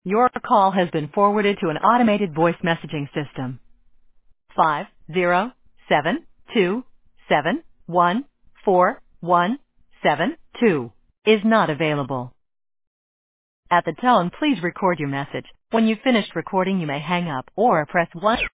Your call has been forwarded to an automated voice messaging system. 50727141772 is not available. At the tone, please record your message. When you've finished recording, you may hang up or press 1.